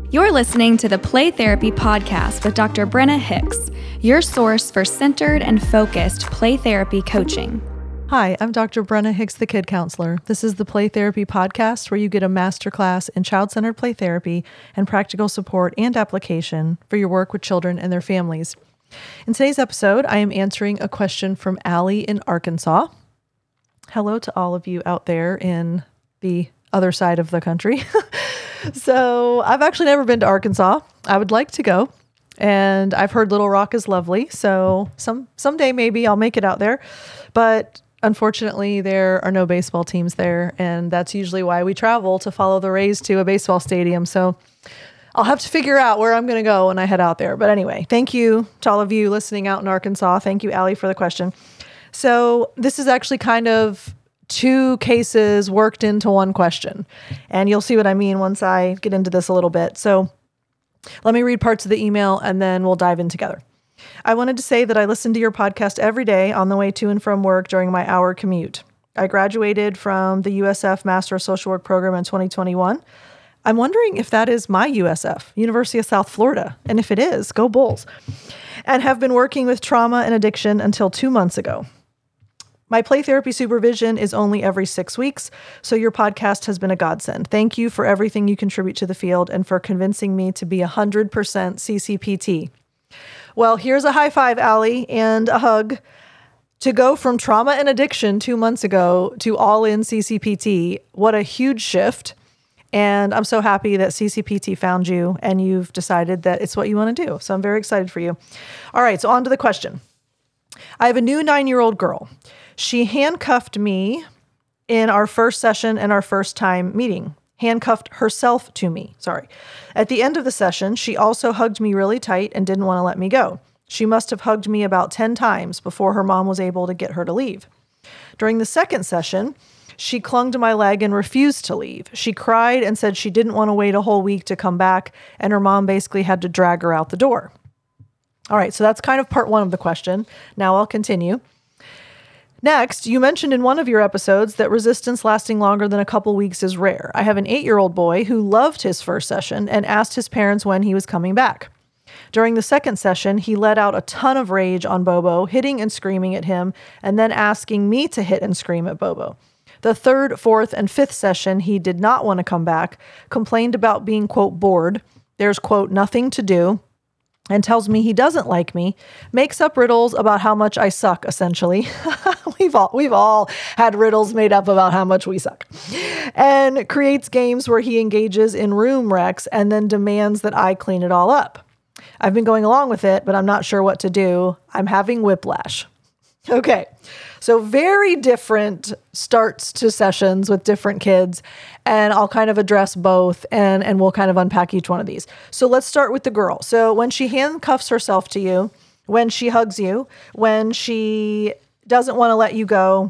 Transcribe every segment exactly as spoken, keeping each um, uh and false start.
You're listening to the Play Therapy Podcast with Doctor Brenna Hicks, your source for centered and focused play therapy coaching. Hi, I'm Doctor Brenna Hicks, the Kid Counselor. This is the Play Therapy Podcast where you get a masterclass in child-centered play therapy and practical support and application for your work with children and their families. In today's episode, I am answering a question from Allie in Arkansas. Hello to all of you out there in the other side of the country. So I've actually never been to Arkansas. I would like to go, and I've heard Little Rock is lovely. So some someday maybe I'll make it out there, but unfortunately there are no baseball teams there, and that's usually why we travel to follow the Rays to a baseball stadium. So I'll have to figure out where I'm going to go when I head out there. But anyway, thank you to all of you listening out in Arkansas. Thank you, Allie, for the question. So this is actually kind of two cases worked into one question, and you'll see what I mean once I get into this a little bit. So let me read parts of the email and then we'll dive in together. I wanted to say that I listen to your podcast every day on the way to and from work during my hour commute. I graduated from the U S F Master of Social Work program in twenty twenty-one. I'm wondering if that is my U S F, University of South Florida. And if it is, go Bulls. And have been working with trauma and addiction until two months ago. My play therapy supervision is only every six weeks, so your podcast has been a godsend. Thank you for everything you contribute to the field and for convincing me to be one hundred percent C C P T. Well, here's a high five, Allie, and a hug. To go from trauma and addiction two months ago to all-in C C P T, what a huge shift. And I'm so happy that C C P T found you and you've decided that it's what you want to do. So I'm very excited for you. All right, so on to the question. I have a new nine-year-old girl. She handcuffed me in our first session and our first time meeting. Handcuffed herself to me, sorry. At the end of the session, she also hugged me really tight and didn't want to let me go. She must have hugged me about ten times before her mom was able to get her to leave. During the second session, she clung to my leg and refused to leave. She cried and said she didn't want to wait a whole week to come back, and her mom basically had to drag her out the door. All right, so that's kind of part one of the question. Now I'll continue. Next, you mentioned in one of your episodes that resistance lasting longer than a couple weeks is rare. I have an eight-year-old boy who loved his first session and asked his parents when he was coming back. During the second session, he let out a ton of rage on Bobo, hitting and screaming at him, and then asking me to hit and scream at Bobo. The third, fourth, and fifth session, he did not want to come back, complained about being, quote, bored. There's, quote, nothing to do, and tells me he doesn't like me, makes up riddles about how much I suck, essentially. we've all we've all had riddles made up about how much we suck. And creates games where he engages in room wrecks and then demands that I clean it all up. I've been going along with it, but I'm not sure what to do. I'm having whiplash. Okay, so very different starts to sessions with different kids, and I'll kind of address both, and, and we'll kind of unpack each one of these. So let's start with the girl. So when she handcuffs herself to you, when she hugs you, when she doesn't want to let you go,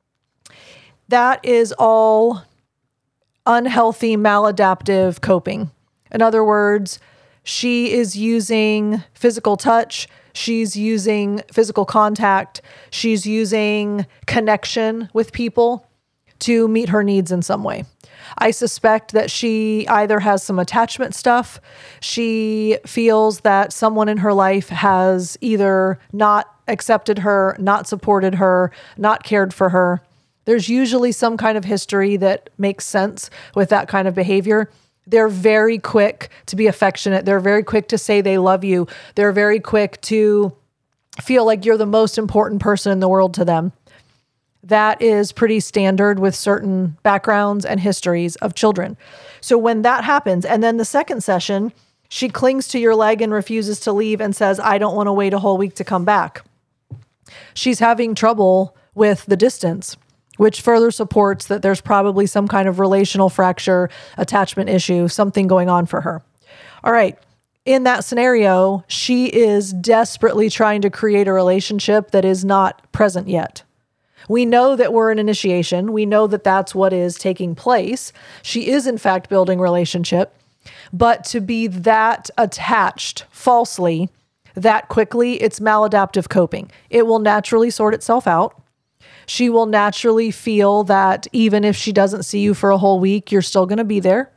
that is all unhealthy, maladaptive coping. In other words, she is using physical touch, she's using physical contact, she's using connection with people to meet her needs in some way. I suspect that she either has some attachment stuff, she feels that someone in her life has either not accepted her, not supported her, not cared for her. There's usually some kind of history that makes sense with that kind of behavior. They're very quick to be affectionate. They're very quick to say they love you. They're very quick to feel like you're the most important person in the world to them. That is pretty standard with certain backgrounds and histories of children. So when that happens, and then the second session, she clings to your leg and refuses to leave and says, I don't want to wait a whole week to come back. She's having trouble with the distance, which further supports that there's probably some kind of relational fracture, attachment issue, something going on for her. All right. In that scenario, she is desperately trying to create a relationship that is not present yet. We know that we're in initiation. We know that that's what is taking place. She is, in fact, building relationship. But to be that attached falsely, that quickly, it's maladaptive coping. It will naturally sort itself out. She will naturally feel that even if she doesn't see you for a whole week, you're still going to be there.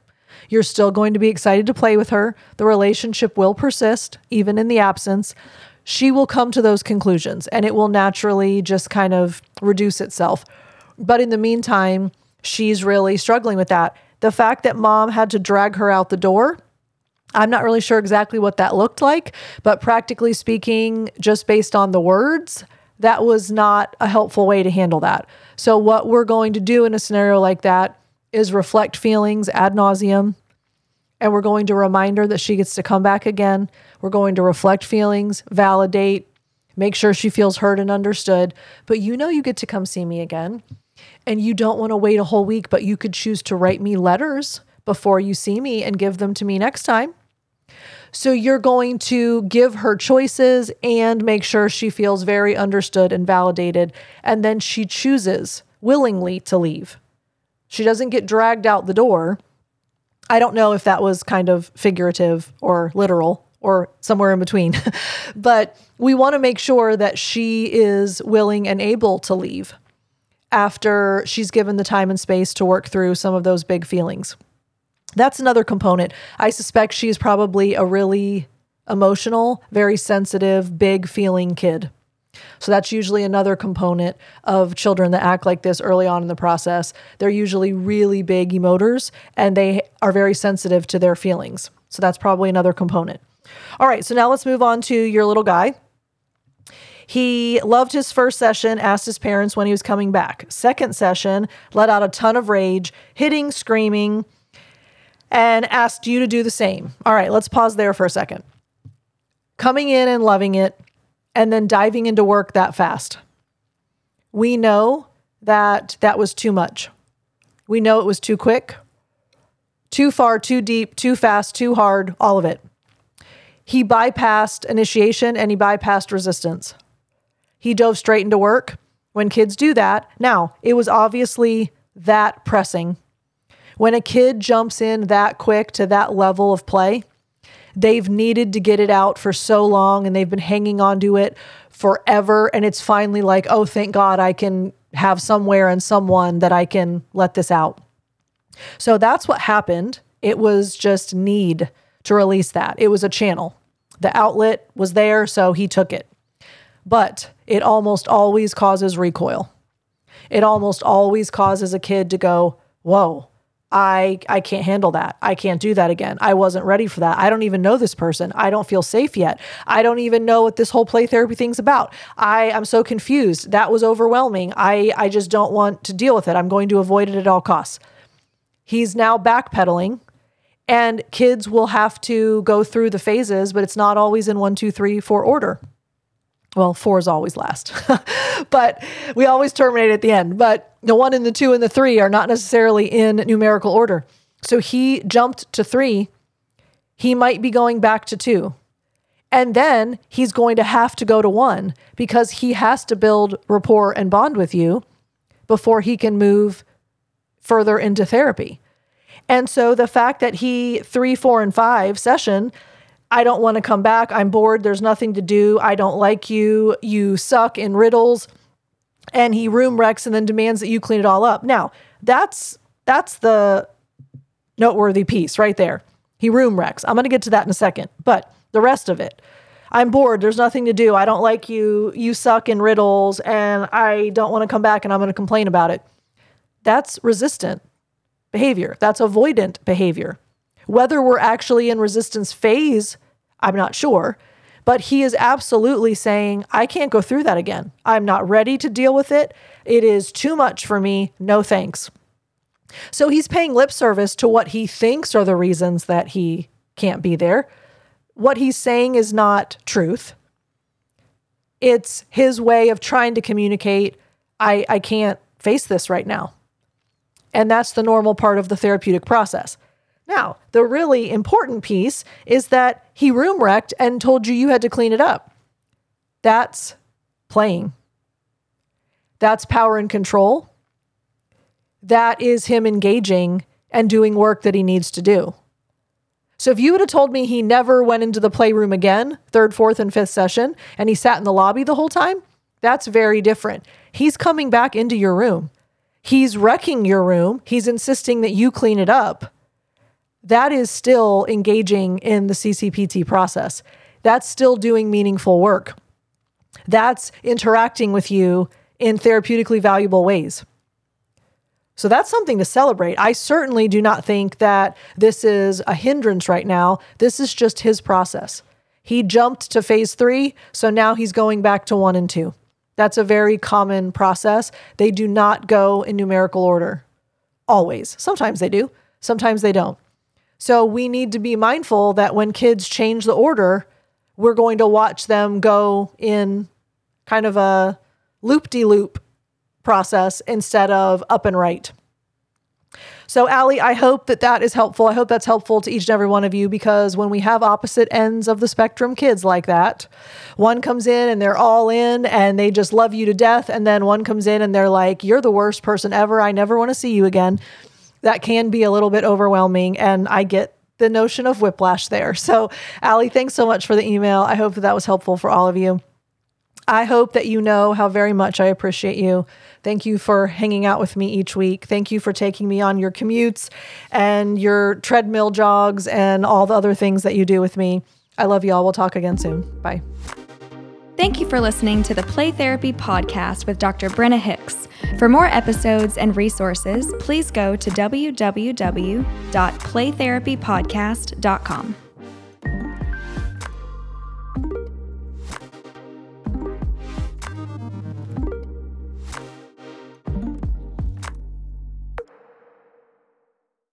You're still going to be excited to play with her. The relationship will persist, even in the absence. She will come to those conclusions and it will naturally just kind of reduce itself. But in the meantime, she's really struggling with that. The fact that mom had to drag her out the door, I'm not really sure exactly what that looked like, but practically speaking, just based on the words, that was not a helpful way to handle that. So what we're going to do in a scenario like that is reflect feelings ad nauseum. And we're going to remind her that she gets to come back again. We're going to reflect feelings, validate, make sure she feels heard and understood. But you know you get to come see me again. And you don't want to wait a whole week, but you could choose to write me letters before you see me and give them to me next time. So you're going to give her choices and make sure she feels very understood and validated. And then she chooses willingly to leave. She doesn't get dragged out the door. I don't know if that was kind of figurative or literal or somewhere in between, but we want to make sure that she is willing and able to leave after she's given the time and space to work through some of those big feelings. That's another component. I suspect she's probably a really emotional, very sensitive, big feeling kid. So that's usually another component of children that act like this early on in the process. They're usually really big emoters and they are very sensitive to their feelings. So that's probably another component. All right, so now let's move on to your little guy. He loved his first session, asked his parents when he was coming back. Second session, let out a ton of rage, hitting, screaming, and asked you to do the same. All right, let's pause there for a second. Coming in and loving it, and then diving into work that fast. We know that that was too much. We know it was too quick, too far, too deep, too fast, too hard, all of it. He bypassed initiation and he bypassed resistance. He dove straight into work. When kids do that, now, it was obviously that pressing. When a kid jumps in that quick to that level of play, they've needed to get it out for so long and they've been hanging on to it forever. And it's finally like, oh, thank God I can have somewhere and someone that I can let this out. So that's what happened. It was just need to release that. It was a channel. The outlet was there, so he took it. But it almost always causes recoil. It almost always causes a kid to go, whoa, I I can't handle that. I can't do that again. I wasn't ready for that. I don't even know this person. I don't feel safe yet. I don't even know what this whole play therapy thing's about. I am so confused. That was overwhelming. I, I just don't want to deal with it. I'm going to avoid it at all costs. He's now backpedaling, and kids will have to go through the phases, but it's not always in one, two, three, four order. Well, four is always last, but we always terminate at the end. But the one and the two and the three are not necessarily in numerical order. So he jumped to three. He might be going back to two. And then he's going to have to go to one because he has to build rapport and bond with you before he can move further into therapy. And so the fact that he three, four, and five session, I don't want to come back. I'm bored. There's nothing to do. I don't like you. You suck in riddles. And he room wrecks and then demands that you clean it all up. Now, that's that's the noteworthy piece right there. He room wrecks. I'm going to get to that in a second. But the rest of it, I'm bored. There's nothing to do. I don't like you. You suck in riddles. And I don't want to come back and I'm going to complain about it. That's resistant behavior. That's avoidant behavior. Whether we're actually in resistance phase, I'm not sure, but he is absolutely saying, I can't go through that again. I'm not ready to deal with it. It is too much for me. No thanks. So he's paying lip service to what he thinks are the reasons that he can't be there. What he's saying is not truth. It's his way of trying to communicate, I, I can't face this right now. And that's the normal part of the therapeutic process. Now, the really important piece is that he room wrecked and told you you had to clean it up. That's playing. That's power and control. That is him engaging and doing work that he needs to do. So if you would have told me he never went into the playroom again, third, fourth, and fifth session, and he sat in the lobby the whole time, that's very different. He's coming back into your room. He's wrecking your room. He's insisting that you clean it up. that is still engaging in the C C P T process. That's still doing meaningful work. That's interacting with you in therapeutically valuable ways. So that's something to celebrate. I certainly do not think that this is a hindrance right now. This is just his process. He jumped to phase three, so now he's going back to one and two. That's a very common process. They do not go in numerical order. Always. Sometimes they do. Sometimes they don't. So we need to be mindful that when kids change the order, we're going to watch them go in kind of a loop-de-loop process instead of up and right. So Allie, I hope that that is helpful. I hope that's helpful to each and every one of you, because when we have opposite ends of the spectrum kids like that, one comes in and they're all in and they just love you to death. And then one comes in and they're like, you're the worst person ever. I never want to see you again. That can be a little bit overwhelming. And I get the notion of whiplash there. So Allie, thanks so much for the email. I hope that that was helpful for all of you. I hope that you know how very much I appreciate you. Thank you for hanging out with me each week. Thank you for taking me on your commutes and your treadmill jogs and all the other things that you do with me. I love you all. We'll talk again soon. Bye. Thank you for listening to the Play Therapy Podcast with Doctor Brenna Hicks. For more episodes and resources, please go to w w w dot play therapy podcast dot com.